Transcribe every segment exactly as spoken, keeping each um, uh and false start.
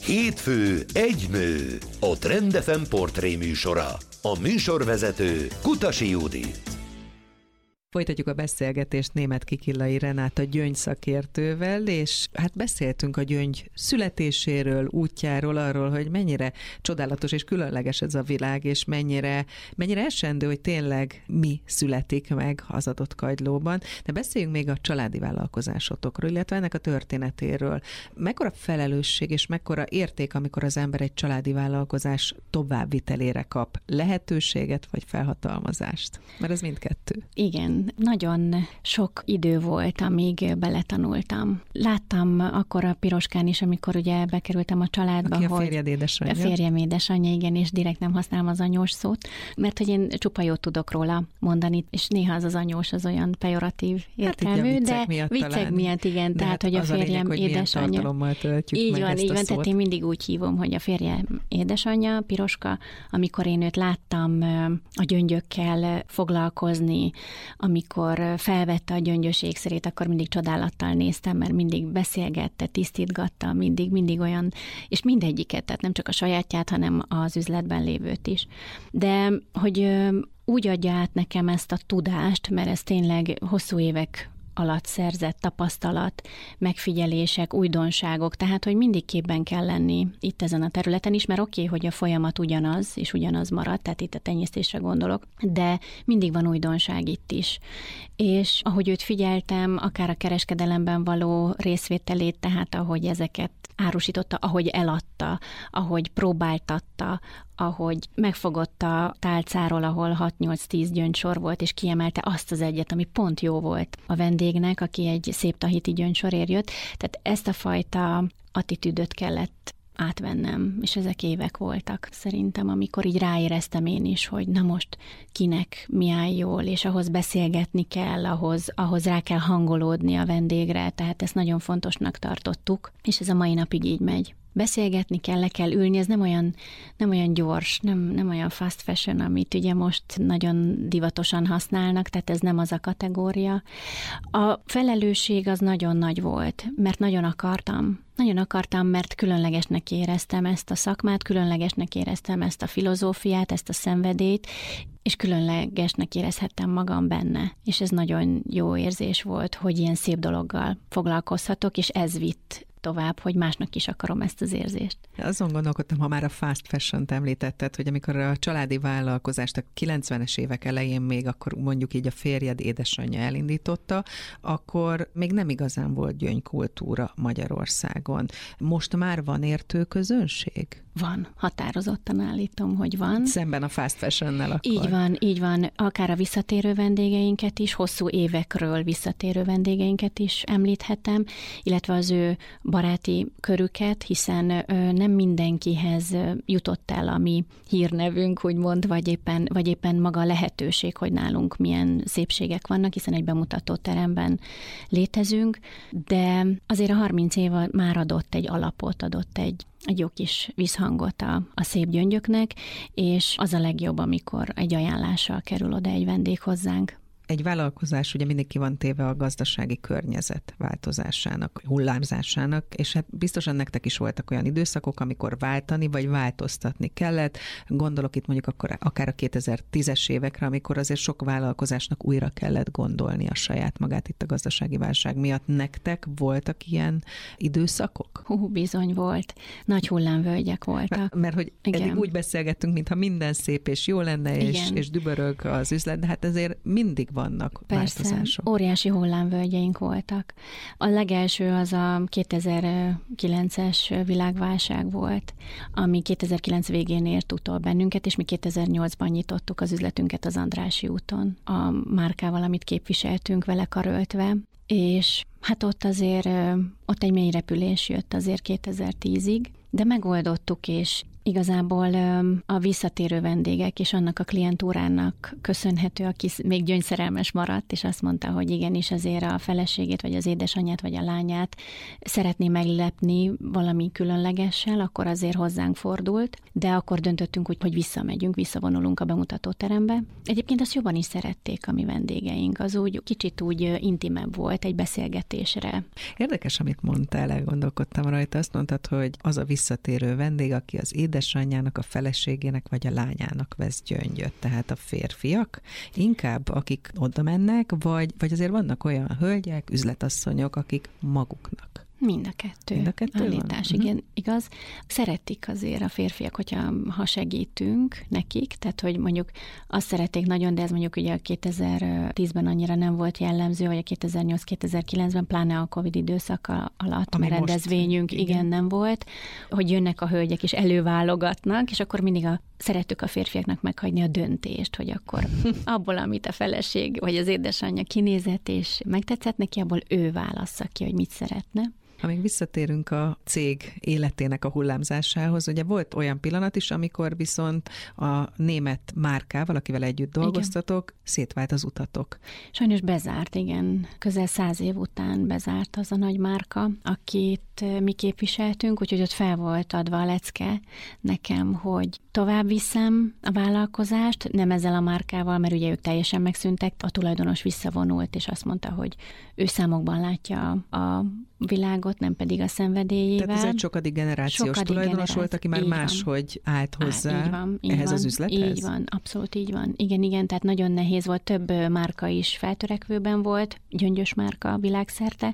Hétfő egy nő, a Trend ef em portré műsora. A műsorvezető Kutasi Judit. Folytatjuk a beszélgetést Németh Kikillai Renáta gyöngyszakértővel, és hát beszéltünk a gyöngy születéséről, útjáról, arról, hogy mennyire csodálatos és különleges ez a világ, és mennyire, mennyire esendő, hogy tényleg mi születik meg az adott kagylóban. De beszéljünk még a családi vállalkozásotokról, illetve ennek a történetéről. Mekkora felelősség és mekkora érték, amikor az ember egy családi vállalkozás továbbvitelére kap lehetőséget vagy felhatalmazást? Mert ez mindkettő. Igen. Nagyon sok idő volt, amíg beletanultam. Láttam akkor a Piroskán is, amikor ugye bekerültem a családba, Aki a hogy férjed édesanyja. A férjem édesanyja, igen, és direkt nem használom az anyós szót, mert hogy én csupa jót tudok róla mondani, és néha az az anyós az olyan pejoratív értelmű, hát de miatt viccek talán. miatt, igen, de tehát, hát hogy a férjem a lényeg, hogy édesanyja. Milyen tartalommal töltjük így meg van, ezt így a van, szót. tehát én mindig úgy hívom, hogy a férjem édesanyja, Piroska, amikor én őt láttam a gyöngyökkel foglalkozni, amikor felvette a gyöngyös ékszerét, akkor mindig csodálattal néztem, mert mindig beszélgette, tisztítgatta, mindig, mindig olyan, és mindegyiket, tehát nem csak a sajátját, hanem az üzletben lévőt is. De hogy úgy adja át nekem ezt a tudást, mert ez tényleg hosszú évek alatt szerzett tapasztalat, megfigyelések, újdonságok, tehát, hogy mindig képben kell lenni itt ezen a területen is, mert oké, okay, hogy a folyamat ugyanaz, és ugyanaz marad, tehát itt a tenyésztésre gondolok, de mindig van újdonság itt is. És ahogy őt figyeltem, akár a kereskedelemben való részvételét, tehát ahogy ezeket árusította, ahogy eladta, ahogy próbáltatta, ahogy megfogott a tálcáról, ahol hat-nyolc-tíz gyöngysor volt, és kiemelte azt az egyet, ami pont jó volt a vendégnek, aki egy szép tahiti gyöngysorért jött. Tehát ezt a fajta attitűdöt kellett átvennem, és ezek évek voltak szerintem, amikor így ráéreztem én is, hogy na most kinek mi áll jól, és ahhoz beszélgetni kell, ahhoz, ahhoz rá kell hangolódni a vendégre, tehát ezt nagyon fontosnak tartottuk, és ez a mai napig így megy. Beszélgetni kell, le kell ülni, ez nem olyan, nem olyan gyors, nem, nem olyan fast fashion, amit ugye most nagyon divatosan használnak, tehát ez nem az a kategória. A felelősség az nagyon nagy volt, mert nagyon akartam. Nagyon akartam, mert különlegesnek éreztem ezt a szakmát, különlegesnek éreztem ezt a filozófiát, ezt a szenvedélyt, és különlegesnek érezhettem magam benne. És ez nagyon jó érzés volt, hogy ilyen szép dologgal foglalkozhatok, és ez vitt tovább, hogy másnak is akarom ezt az érzést. Azon gondolkodtam, ha már a fast fashion-t említetted, hogy amikor a családi vállalkozást a kilencvenes évek elején még akkor mondjuk így a férjed édesanyja elindította, akkor még nem igazán volt gyöngykultúra Magyarországon. Most már van értő közönség? Van, határozottan állítom, hogy van. Szemben a fast fashion-nel akkor. Így van, így van. Akár a visszatérő vendégeinket is, hosszú évekről visszatérő vendégeinket is említhetem, illetve az ő baráti körüket, hiszen nem mindenkihez jutott el a mi hírnevünk, úgymond, vagy éppen, vagy éppen maga a lehetőség, hogy nálunk milyen szépségek vannak, hiszen egy bemutató teremben létezünk, de azért a harminc év már adott egy alapot, adott egy egy jó kis visszhangot a, a szép gyöngyöknek, és az a legjobb, amikor egy ajánlással kerül oda egy vendég hozzánk. Egy vállalkozás ugye mindig ki van téve a gazdasági környezet változásának, hullámzásának, és hát biztosan nektek is voltak olyan időszakok, amikor váltani vagy változtatni kellett. Gondolok itt mondjuk akkor akár a kétezer-tízes évekre, amikor azért sok vállalkozásnak újra kellett gondolni a saját magát itt a gazdasági válság miatt. Nektek voltak ilyen időszakok? Hú, bizony volt. Nagy hullámvölgyek voltak. Mert, mert hogy igen. Eddig úgy beszélgettünk, mintha minden szép és jó lenne, és, és dübörög az üzlet, de hát ezért mindig vannak Persze, változások. Óriási hullámvölgyeink voltak. A legelső az a kétezer-kilences világválság volt, ami kétezer-kilenc végén ért utol bennünket, és mi kétezer-nyolcban nyitottuk az üzletünket az Andrássy úton, a márkával, amit képviseltünk vele karöltve, és hát ott azért, ott egy mély repülés jött azért kétezer-tízig, de megoldottuk, és Igazából a visszatérő vendégek és annak a klientúrának köszönhető, aki még gyöngyszerelmes maradt, és azt mondta, hogy igenis azért a feleségét, vagy az édesanyját, vagy a lányát szeretné meglepni valami különlegessel, akkor azért hozzánk fordult, de akkor döntöttünk úgy, hogy visszamegyünk, visszavonulunk a bemutatóterembe. Egyébként azt jobban is szerették a mi vendégeink, az úgy kicsit úgy intimebb volt egy beszélgetésre. Érdekes, amit mondtál, elgondolkodtam rajta, azt mondtad, hogy az a visszatérő vendég, aki az édesanyjának, a feleségének vagy a lányának vesz gyöngyöt, tehát a férfiak inkább, akik oda mennek, vagy, vagy azért vannak olyan hölgyek, üzletasszonyok, akik maguknak. Mind a kettő. Mind a kettő állítás, van? igen, igaz. Szeretik azért a férfiak, hogyha ha segítünk nekik, tehát hogy mondjuk azt szerették nagyon, de ez mondjuk ugye a kétezer-tízben annyira nem volt jellemző, vagy a kétezer-nyolc-kétezer-kilencben, pláne a Covid időszaka alatt, Ami mert rendezvényünk most, igen. igen nem volt, hogy jönnek a hölgyek és előválogatnak, és akkor mindig a, szerettük a férfiaknak meghagyni a döntést, hogy akkor abból, amit a feleség vagy az édesanyja kinézett, és megtetszett neki, abból ő válassza ki, hogy mit szeretne. Ha még visszatérünk a cég életének a hullámzásához, ugye volt olyan pillanat is, amikor viszont a német márkával, akivel együtt dolgoztatok, igen. szétvált az utatok. Sajnos bezárt, igen. Közel száz év után bezárt az a nagy márka, akit mi képviseltünk, úgyhogy ott fel volt adva a lecke nekem, hogy tovább viszem a vállalkozást, nem ezzel a márkával, mert ugye ők teljesen megszűntek, a tulajdonos visszavonult, és azt mondta, hogy ő számokban látja a világot, nem pedig a szenvedélyével. Tehát ez egy sokadik generációs sokadik tulajdonos generáció. Volt, aki már máshogy állt hozzá Á, így van, így ehhez van, az üzlethez? Így van, abszolút így van. Igen, igen, tehát nagyon nehéz volt, több márka is feltörekvőben volt, gyöngyös márka világszerte,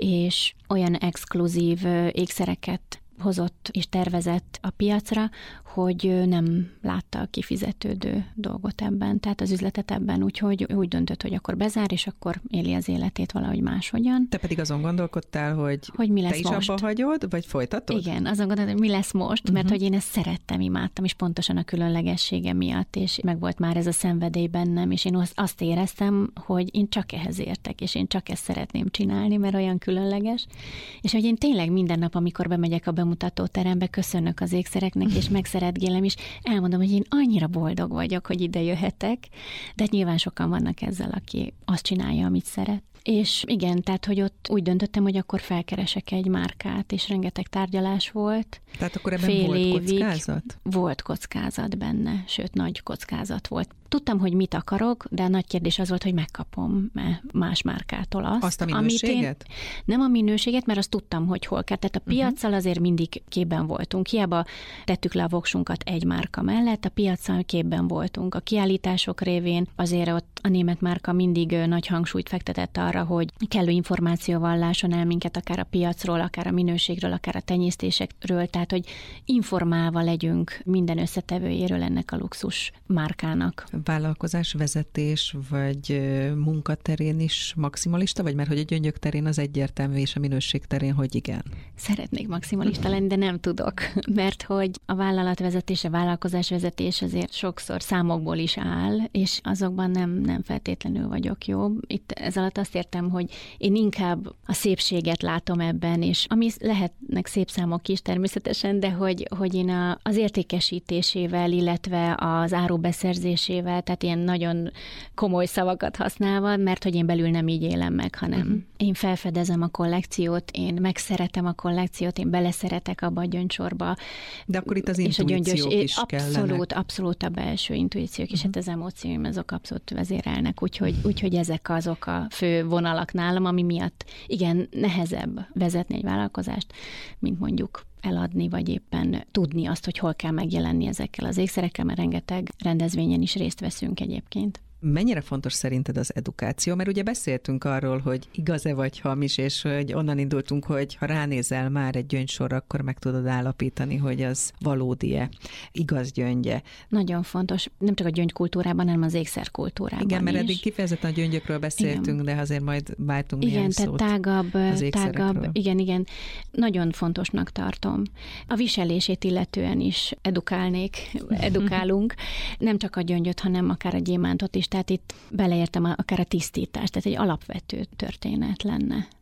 és olyan exkluzív ékszereket hozott és tervezett a piacra, hogy nem látta a kifizetődő dolgot ebben, tehát az üzletet ebben, úgyhogy úgy döntött, hogy akkor bezár, és akkor éli az életét valahogy máshogyan. Te pedig azon gondolkodtál, hogy, hogy mi lesz te is most? abba hagyod, vagy folytatod? Igen, azon gondoltam, hogy mi lesz most, mert uh-huh. hogy én ezt szerettem, imádtam, és pontosan a különlegessége miatt, és meg volt már ez a szenvedély bennem, és én azt éreztem, hogy én csak ehhez értek, és én csak ezt szeretném csinálni, mert olyan különleges, és hogy én tényleg minden nap, amikor bemegyek a bemutatóterembe, köszönök az ékszereknek, és megszeretgélem, és elmondom, hogy én annyira boldog vagyok, hogy ide jöhetek, de nyilván sokan vannak ezzel, aki azt csinálja, amit szeret. És igen, tehát, hogy ott úgy döntöttem, hogy akkor felkeresek egy márkát, és rengeteg tárgyalás volt. Tehát akkor ebben Fél volt évig kockázat? Volt kockázat benne, sőt, nagy kockázat volt. Tudtam, hogy mit akarok, de a nagy kérdés az volt, hogy megkapom-e más márkától azt. Azt a minőséget? Én, nem a minőséget, mert azt tudtam, hogy hol kell. Tehát a piaccal azért mindig képben voltunk. Hiába tettük le a voksunkat egy márka mellett, a piaccal képben voltunk. A kiállítások révén azért ott a német márka mindig nagy hangsúlyt fektetett arra, hogy kellő információval lásson el minket akár a piacról, akár a minőségről, akár a tenyésztésekről, tehát hogy informálva legyünk minden összetevőjéről ennek a luxus márkának. Vállalkozás, vezetés, vagy munkaterén is maximalista, vagy mert hogy a gyöngyök terén az egyértelmű, és a minőség terén, hogy igen? Szeretnék maximalista lenni, de nem tudok, mert hogy a vállalatvezetés, a vállalkozásvezetés azért sokszor számokból is áll, és azokban nem, nem feltétlenül vagyok jó. Itt ez alatt azt értem, hogy én inkább a szépséget látom ebben, és ami lehetnek szép számok is természetesen, de hogy, hogy én a, az értékesítésével, illetve az árubeszerzésével, tehát ilyen nagyon komoly szavakat használva, mert hogy én belül nem így élem meg, hanem uh-huh. én felfedezem a kollekciót, én megszeretem a kollekciót, én beleszeretek abba a gyöngysorba. De akkor itt az intuíciók is abszolút, kellenek. Abszolút a belső intuíciók is, uh-huh. hát az emócióim, azok abszolút vezérelnek, úgyhogy, úgyhogy ezek azok a fő vonalak nálam, ami miatt igen, nehezebb vezetni egy vállalkozást, mint mondjuk eladni, vagy éppen tudni azt, hogy hol kell megjelenni ezekkel az ékszerekkel, mert rengeteg rendezvényen is részt veszünk egyébként. Mennyire fontos szerinted az edukáció? Mert ugye beszéltünk arról, hogy igaz-e vagy hamis, és hogy onnan indultunk, hogy ha ránézel már egy gyöngysorra, akkor meg tudod állapítani, hogy az valódi-e, igaz gyöngye. Nagyon fontos, nem csak a gyöngykultúrában, hanem az ékszerkultúrában. Igen, mert is. eddig kifejezetten a gyöngyökről beszéltünk, igen. de azért majd váltunk igen, néhány tehát szót tágabb, az tágabb, igen, igen. Nagyon fontosnak tartom. A viselését illetően is edukálnék, edukálunk. Nem csak a gyöngyöt, hanem akár a gyémántot is. Tehát itt beleértem akár a tisztítást, tehát egy alapvető történet lenne.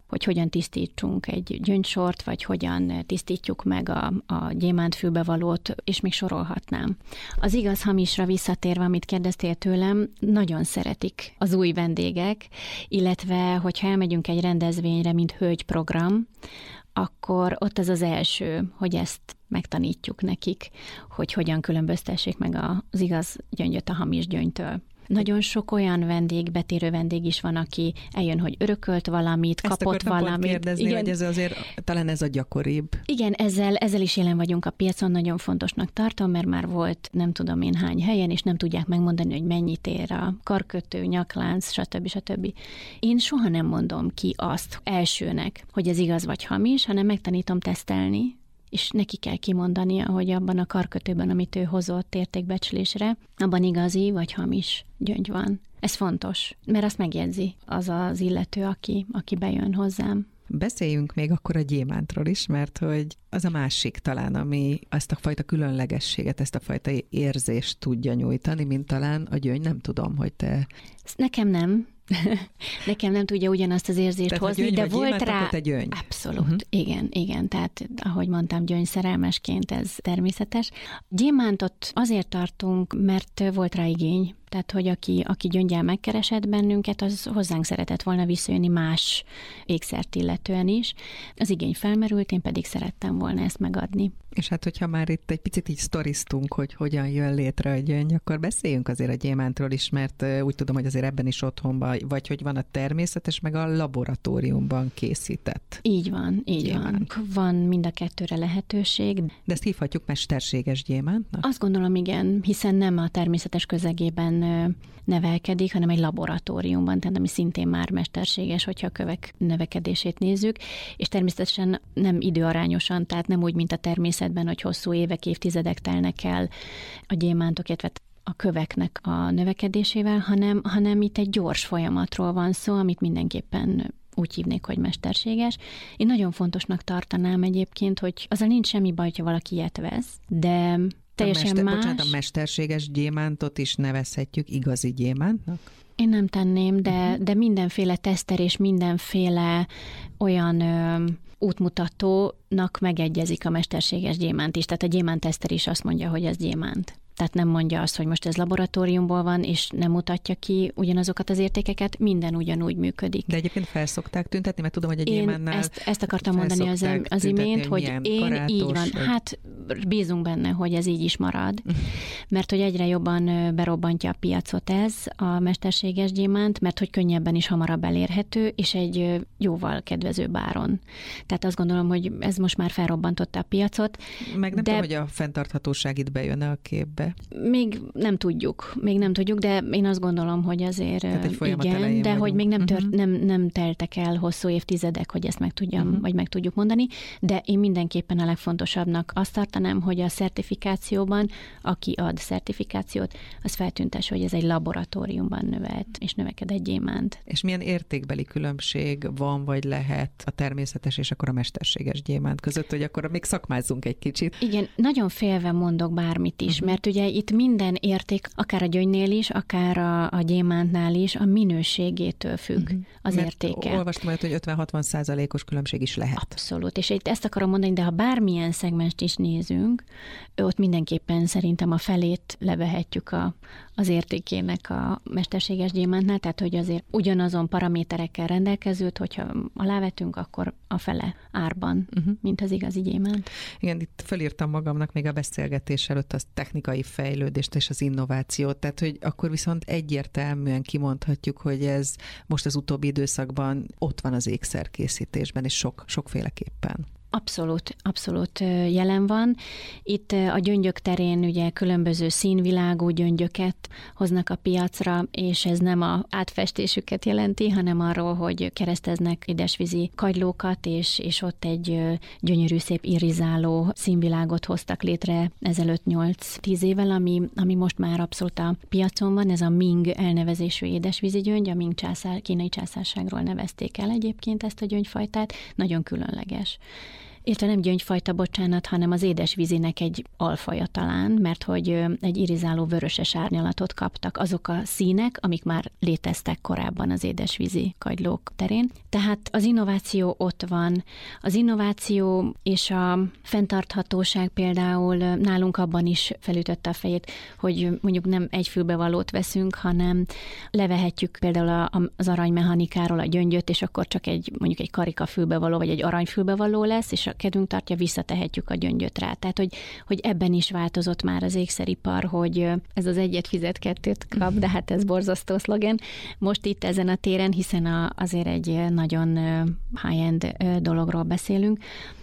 hogy hogyan tisztítsunk egy gyöngysort, vagy hogyan tisztítjuk meg a, a gyémántfülbevalót, és még sorolhatnám. Az igaz-hamisra visszatérve, amit kérdeztél tőlem, nagyon szeretik az új vendégek, illetve hogyha elmegyünk egy rendezvényre, mint hölgyprogram, akkor ott az az első, hogy ezt megtanítjuk nekik, hogy hogyan különböztessék meg az igaz gyöngyöt a hamis gyöngytől. Nagyon sok olyan vendég, betérő vendég is van, aki eljön, hogy örökölt valamit, ezt kapott valamit. Kérdezni, igen, hogy ez azért talán ez a gyakoribb. Igen, ezzel, ezzel is jelen vagyunk a piacon, nagyon fontosnak tartom, mert már volt nem tudom én hány helyen, és nem tudják megmondani, hogy mennyit ér a karkötő, nyaklánc, stb. stb. Én soha nem mondom ki azt elsőnek, hogy ez igaz vagy hamis, hanem megtanítom tesztelni, és neki kell kimondania, hogy abban a karkötőben, amit ő hozott értékbecslésre, abban igazi vagy hamis gyöngy van. Ez fontos, mert azt megjegyzi az az illető, aki, aki bejön hozzám. Beszéljünk még akkor a gyémántról is, mert hogy az a másik talán, ami ezt a fajta különlegességet, ezt a fajta érzést tudja nyújtani, mint talán a gyöngy, nem tudom, hogy te... Nekem nem. Nekem nem tudja ugyanazt az érzést tehát, hozni, de volt gyémánt, rá... Te gyöngy. Abszolút, uh-huh. igen, igen, tehát ahogy mondtam, gyöngyszerelmesként ez természetes. Gyémántot azért tartunk, mert volt rá igény, tehát hogy aki, aki gyöngyel megkeresett bennünket, az hozzánk szeretett volna visszajönni más ékszert illetően is. Az igény felmerült, én pedig szerettem volna ezt megadni. És hát, hogyha már itt egy picit így sztoriztunk, hogy hogyan jön létre a gyöngy, akkor beszéljünk azért a gyémántról is, mert úgy tudom, hogy azért ebben is otthonban, vagy hogy van a természetes, meg a laboratóriumban készített. Így van, így gyémánt. van. Van mind a kettőre lehetőség. De ezt hívhatjuk mesterséges gyémántnak? Azt gondolom, igen, hiszen nem a természetes közegében nevelkedik, hanem egy laboratóriumban, tehát ami szintén már mesterséges, hogyha a kövek növekedését nézzük, és természetesen nem időarányosan, tehát nem úgy, mint a természetben, hogy hosszú évek, évtizedek telnek el a gyémántok, illetve a köveknek a növekedésével, hanem, hanem itt egy gyors folyamatról van szó, amit mindenképpen úgy hívnék, hogy mesterséges. Én nagyon fontosnak tartanám egyébként, hogy azzal nincs semmi baj, ha valaki ilyet vesz, de teljesen mester, más. Bocsánat, a mesterséges gyémántot is nevezhetjük igazi gyémántnak? Én nem tenném, de, uh-huh. de mindenféle teszter és mindenféle olyan ö, útmutatónak megegyezik a mesterséges gyémánt is. Tehát a gyémánt-teszter is azt mondja, hogy ez gyémánt. Tehát nem mondja azt, hogy most ez laboratóriumból van, és nem mutatja ki ugyanazokat az értékeket, minden ugyanúgy működik. De egyébként felszokták tüntetni, mert tudom, hogy a gyémánnál... Ezt, ezt akartam mondani az, az imént, hogy, hogy én karátos, így van. Vagy... Hát bízunk benne, hogy ez így is marad, mert hogy egyre jobban berobbantja a piacot ez, a mesterséges gyémánt, mert hogy könnyebben is hamarabb elérhető, és egy jóval kedvezőbb áron. Tehát azt gondolom, hogy ez most már felrobbantotta a piacot. Meg nem de... tudom, hogy a fenntarthatóság itt bejön a képbe. Még nem tudjuk, még nem tudjuk, de én azt gondolom, hogy azért igen, de hogy még nem, tört, uh-huh. nem, nem teltek el hosszú évtizedek, hogy ezt meg tudjam, uh-huh. vagy meg tudjuk mondani, de én mindenképpen a legfontosabbnak azt tartanám, hogy a szertifikációban, aki ad szertifikációt, az feltüntes, hogy ez egy laboratóriumban növelt és növekedett gyémánt. És milyen értékbeli különbség van, vagy lehet a természetes és akkor a mesterséges gyémánt között, hogy akkor még szakmázzunk egy kicsit? Igen, nagyon félve mondok bármit is, uh-huh. mert ugye itt minden érték, akár a gyöngynél is, akár a, a gyémántnál is, a minőségétől függ uh-huh. az mert értéke. Olvastam olyat, hogy ötven-hatvan százalékos különbség is lehet. Abszolút, és itt ezt akarom mondani, de ha bármilyen szegmest is nézünk, ott mindenképpen szerintem a felét levehetjük a, az értékének a mesterséges gyémántnál, tehát hogy azért ugyanazon paraméterekkel rendelkezőt, hogyha alávetünk, akkor a fele árban, uh-huh. mint az igazi gyémánt. Igen, itt felírtam magamnak még a beszélgetés előtt az technikai fejlődést és az innovációt, tehát hogy akkor viszont egyértelműen kimondhatjuk, hogy ez most az utóbbi időszakban ott van az ékszerkészítésben, és sok, sokféleképpen. Abszolút, abszolút jelen van. Itt a gyöngyök terén ugye különböző színvilágú gyöngyöket hoznak a piacra, és ez nem a átfestésüket jelenti, hanem arról, hogy kereszteznek édesvízi kagylókat, és, és ott egy gyönyörű, szép irizáló színvilágot hoztak létre ezelőtt nyolc-tíz évvel, ami, ami most már abszolút a piacon van. Ez a Ming elnevezésű édesvízi gyöngy, a Ming császár, kínai császárságról nevezték el egyébként ezt a gyöngyfajtát, nagyon különleges. Illetve nem gyöngyfajta, bocsánat, hanem az édesvízinek egy alfaja talán, mert hogy egy irizáló vöröses árnyalatot kaptak azok a színek, amik már léteztek korábban az édesvízi kagylók terén. Tehát az innováció ott van. Az innováció és a fenntarthatóság például nálunk abban is felütötte a fejét, hogy mondjuk nem egy fülbevalót veszünk, hanem levehetjük például az aranymechanikáról a gyöngyöt, és akkor csak egy mondjuk egy karika fülbevaló, vagy egy aranyfülbevaló lesz, és a kedvünk tartja, visszatehetjük a gyöngyöt rá. Tehát, hogy, hogy ebben is változott már az ékszeripar, hogy ez az egyet fizet, kettőt kap, de hát ez borzasztó szlogen. Most itt ezen a téren, hiszen a, azért egy nagyon high-end dologról beszélünk.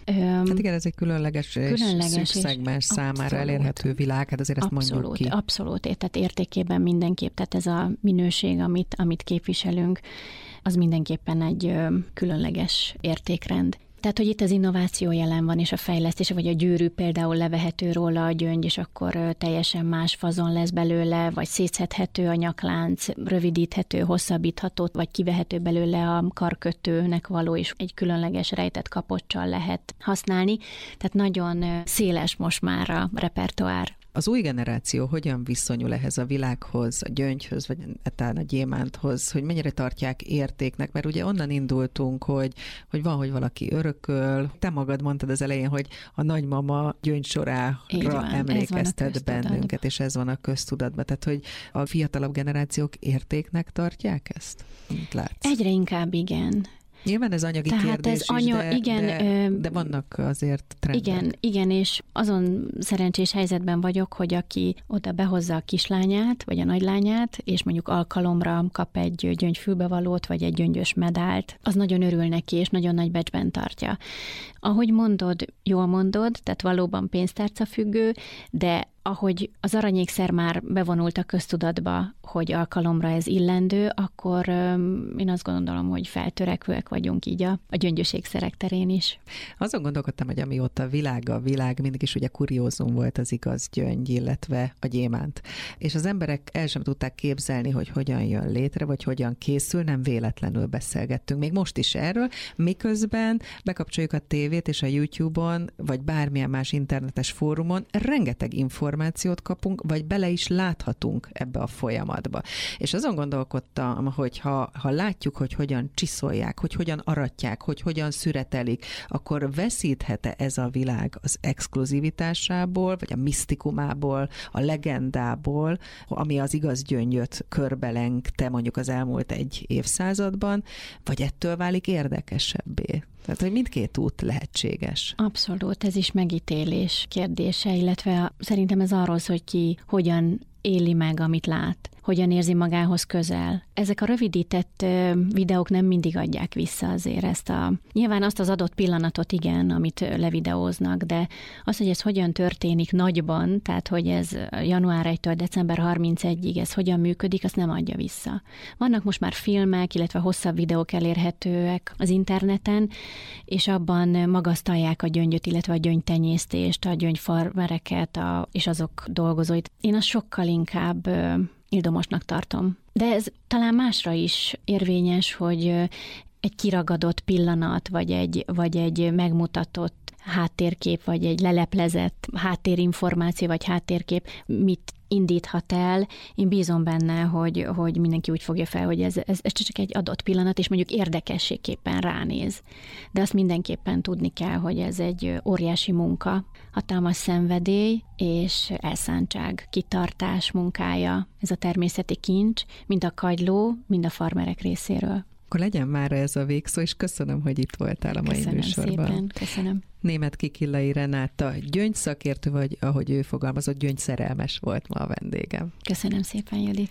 Hát igen, ez egy különleges, különleges és szűk szegmens számára abszolút elérhető világ, hát azért ezt abszolút, mondjuk ki. Abszolút, tehát értékében mindenképp, tehát ez a minőség, amit, amit képviselünk, az mindenképpen egy különleges értékrend. Tehát, hogy itt az innováció jelen van, és a fejlesztés, vagy a gyűrű például levehető róla a gyöngy, és akkor teljesen más fazon lesz belőle, vagy szétszedhető a nyaklánc, rövidíthető, hosszabbítható, vagy kivehető belőle a karkötőnek való, és egy különleges rejtett kapoccsal lehet használni. Tehát nagyon széles most már a repertoár. Az új generáció hogyan viszonyul ehhez a világhoz, a gyöngyhöz, vagy talán a gyémánthoz, hogy mennyire tartják értéknek, mert ugye onnan indultunk, hogy, hogy van, hogy valaki örököl. Te magad mondtad az elején, hogy a nagymama gyöngysorára emlékeztet bennünket, és ez van a köztudatban. Tehát, hogy a fiatalabb generációk értéknek tartják ezt? Mint látsz? Egyre inkább igen. Nyilván ez anyagi Tehát kérdés ez is, anya, de, igen, de, de vannak azért trendek. Igen, igen, és azon szerencsés helyzetben vagyok, hogy aki oda behozza a kislányát, vagy a nagylányát, és mondjuk alkalomra kap egy gyöngyfülbevalót, vagy egy gyöngyös medált, az nagyon örül neki, és nagyon nagy becsben tartja. Ahogy mondod, jól mondod, tehát valóban pénztárca függő, de ahogy az aranyékszer már bevonult a köztudatba, hogy alkalomra ez illendő, akkor öm, én azt gondolom, hogy feltörekvőek vagyunk így a, a gyöngyös ékszerek terén is. Azon gondolkodtam, hogy amióta a világ a világ, mindig is ugye kuriózum volt az igaz gyöngy, illetve a gyémánt. És az emberek el sem tudták képzelni, hogy hogyan jön létre, vagy hogyan készül, nem véletlenül beszélgettünk. Még most is erről, miközben bekapcsoljuk a tévét és a YouTube-on, vagy bármilyen más internetes fórumon, rengeteg információt információt kapunk, vagy bele is láthatunk ebbe a folyamatba. És azon gondolkodtam, hogy ha, ha látjuk, hogy hogyan csiszolják, hogy hogyan aratják, hogy hogyan szüretelik, akkor veszíthet-e ez a világ az exkluzivitásából, vagy a misztikumából, a legendából, ami az igaz gyöngyöt körbelengte mondjuk az elmúlt egy évszázadban, vagy ettől válik érdekesebbé? Tehát, hogy mindkét út lehetséges. Abszolút, ez is megítélés kérdése, illetve szerintem ez arról szól, hogy ki hogyan éli meg, amit lát, hogyan érzi magához közel. Ezek a rövidített videók nem mindig adják vissza azért ezt a... Nyilván azt az adott pillanatot igen, amit levideóznak, de az, hogy ez hogyan történik nagyban, tehát hogy ez január elsejétől december harmincegyedikéig ez hogyan működik, azt nem adja vissza. Vannak most már filmek, illetve hosszabb videók elérhetőek az interneten, és abban magasztalják a gyöngyöt, illetve a gyöngytenyésztést, a gyöngyfarmereket a, és azok dolgozóit. Én azt sokkal inkább ildomosnak tartom. De ez talán másra is érvényes, hogy egy kiragadott pillanat, vagy egy, vagy egy megmutatott háttérkép, vagy egy leleplezett háttérinformáció, vagy háttérkép mit indíthat el. Én bízom benne, hogy, hogy mindenki úgy fogja fel, hogy ez, ez, ez csak egy adott pillanat, és mondjuk érdekességképpen ránéz. De azt mindenképpen tudni kell, hogy ez egy óriási munka, hatalmas szenvedély és elszántság, kitartás munkája. Ez a természeti kincs, mind a kagyló, mind a farmerek részéről. Akkor legyen már ez a végszó, és köszönöm, hogy itt voltál a mai köszönöm műsorban. Köszönöm szépen, köszönöm. Németh Kikillai Renáta gyöngyszakértő, vagy ahogy ő fogalmazott, gyöngyszerelmes volt ma a vendégem. Köszönöm szépen, Judit.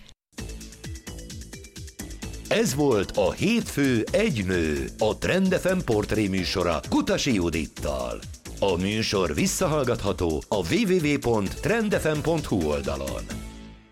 Ez volt a Hétfő egy nő, a Trend ef em portré műsora Kutasi Judittal. A műsor visszahallgatható a double-u double-u double-u pont trend f m pont h u oldalon.